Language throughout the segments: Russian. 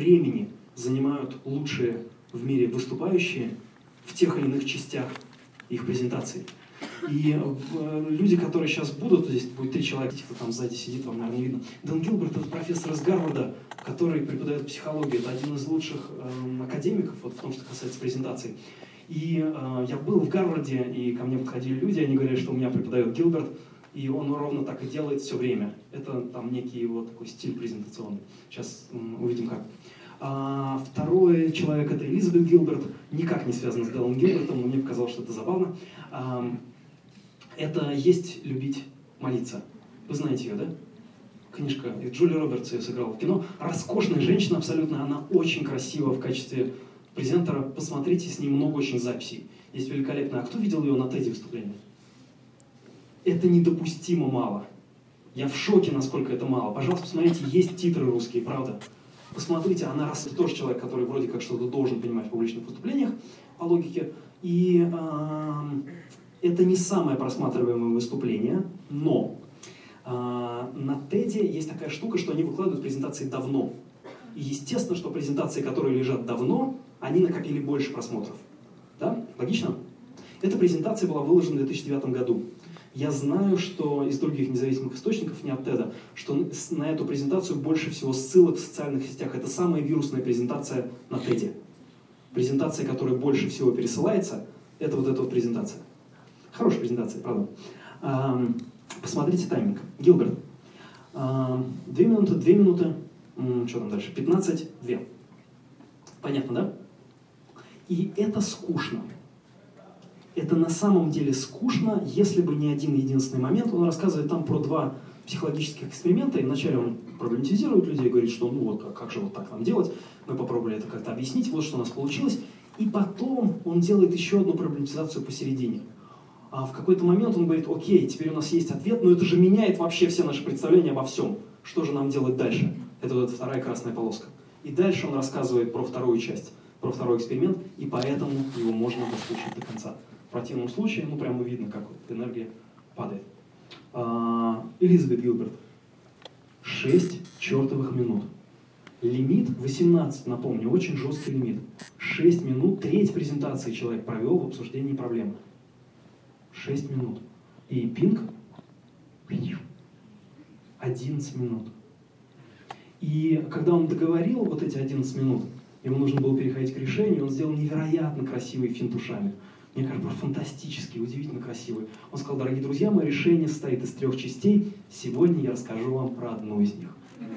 времени занимают лучшие в мире выступающие в тех или иных частях их презентаций. И люди, которые сейчас будут, здесь будет 3 человека, кто там сзади сидит, вам, наверное, не видно. Дэн Гилберт — это профессор из Гарварда, который преподает психологию. Это один из лучших академиков вот, в том, что касается презентаций. И я был в Гарварде, и ко мне подходили люди, они говорили, что у меня преподает Гилберт, и он ровно так и делает все время. Это там некий его такой стиль презентационный. Сейчас увидим как. Второй человек — это Элизабет Гилберт, никак не связан с Дэлом Гилбертом, но мне показалось, что это забавно. Это «Есть, любить, молиться». Вы знаете ее, да? Книжка. И Джулия Робертс ее сыграла в кино. Роскошная женщина абсолютно, она очень красива в качестве презентера. Посмотрите, с ней много очень записей. Есть великолепно. А кто видел ее на TED выступление? Это недопустимо мало. Я в шоке, насколько это мало. Пожалуйста, посмотрите, есть титры русские, правда. Посмотрите, она тоже человек, который вроде как что-то должен понимать в публичных выступлениях, по логике. И это не самое просматриваемое выступление, но на TED есть такая штука, что они выкладывают презентации давно. И естественно, что презентации, которые лежат давно, они накопили больше просмотров. Да? Логично? Эта презентация была выложена в 2009 году. Я знаю, что из других независимых источников, не от TED, что на эту презентацию больше всего ссылок в социальных сетях. Это самая вирусная презентация на TED. Презентация, которая больше всего пересылается, это вот эта вот презентация. Хорошая презентация, правда. Посмотрите тайминг. Гилберт. 2 минуты, что там дальше? 15, 2. Понятно, да? И это скучно. Это на самом деле скучно, если бы не один единственный момент. Он рассказывает там про 2 психологических эксперимента, и вначале он проблематизирует людей, говорит, что ну вот, как же вот так нам делать, мы попробовали это как-то объяснить, вот что у нас получилось. И потом он делает еще одну проблематизацию посередине. А в какой-то момент он говорит, окей, теперь у нас есть ответ, но это же меняет вообще все наши представления обо всем. Что же нам делать дальше? Это вот эта 2-я красная полоска. И дальше он рассказывает про 2-ю часть, про 2-й эксперимент, и поэтому его можно дослушать до конца. В противном случае, ну прямо видно, как вот энергия падает. Элизабет Гилберт. 6 чертовых минут. Лимит 18, напомню, очень жесткий лимит. 6 минут, треть презентации человек провел в обсуждении проблемы. 6 минут. И пинг 11 минут. И когда он договорил вот эти 11 минут, ему нужно было переходить к решению, он сделал невероятно красивый финт ушами. Мне кажется, фантастический, удивительно красивый. Он сказал, дорогие друзья, мое решение состоит из 3 частей. Сегодня я расскажу вам про одну из них.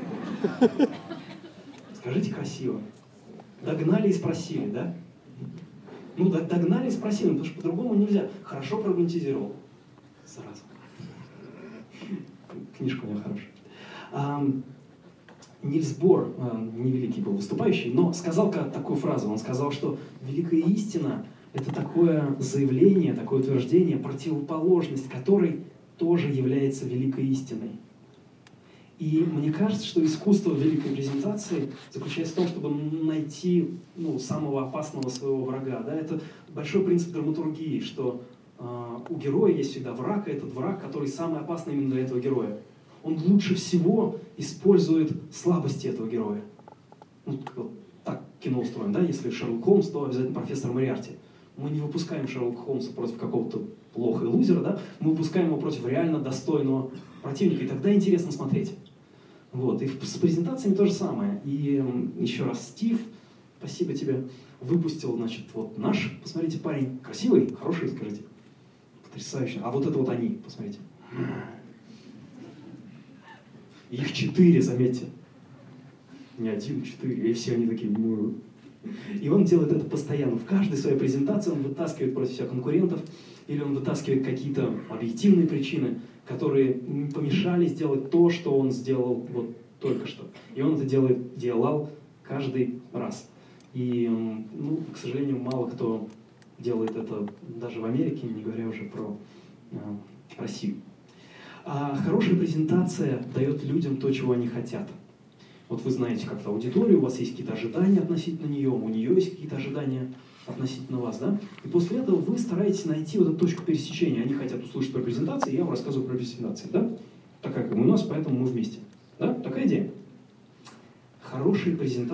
Скажите красиво. Догнали и спросили, да? Ну, догнали и спросили, потому что по-другому нельзя. Хорошо проблематизировал. Сразу. Книжка у него хорошая. Нильс Бор, невеликий был выступающий, но сказал такую фразу. Он сказал, что великая истина — это такое заявление, такое утверждение, противоположность которой тоже является великой истиной. И мне кажется, что искусство великой презентации заключается в том, чтобы найти самого опасного своего врага. Да? Это большой принцип драматургии, что у героя есть всегда враг, и этот враг, который самый опасный именно для этого героя. Он лучше всего использует слабости этого героя. Ну, вот так кино устроено, да? Если Шерлок Холмс, то обязательно профессор Мориарти. Мы не выпускаем Шерлока Холмса против какого-то лоха и лузера, да? Мы выпускаем его против реально достойного противника, и тогда интересно смотреть. Вот. И с презентациями то же самое. И еще раз, Стив, спасибо тебе, выпустил, значит, вот наш, посмотрите, парень, красивый, хороший, скажите, потрясающий. А вот это вот они, посмотрите. Их 4, заметьте. Не 1, 4, и все они такие... И он делает это постоянно. В каждой своей презентации он вытаскивает против себя конкурентов, или он вытаскивает какие-то объективные причины, которые помешали сделать то, что он сделал вот только что. И он это делал каждый раз. И, к сожалению, мало кто делает это даже в Америке, не говоря уже про Россию. А хорошая презентация дает людям то, чего они хотят. Вот вы знаете как-то аудиторию, у вас есть какие-то ожидания относительно нее, у нее есть какие-то ожидания относительно вас, да? И после этого вы стараетесь найти вот эту точку пересечения. Они хотят услышать про презентации, я вам рассказываю про презентации, да? Такая, как у нас, поэтому мы вместе. Да? Такая идея. Хорошие презентации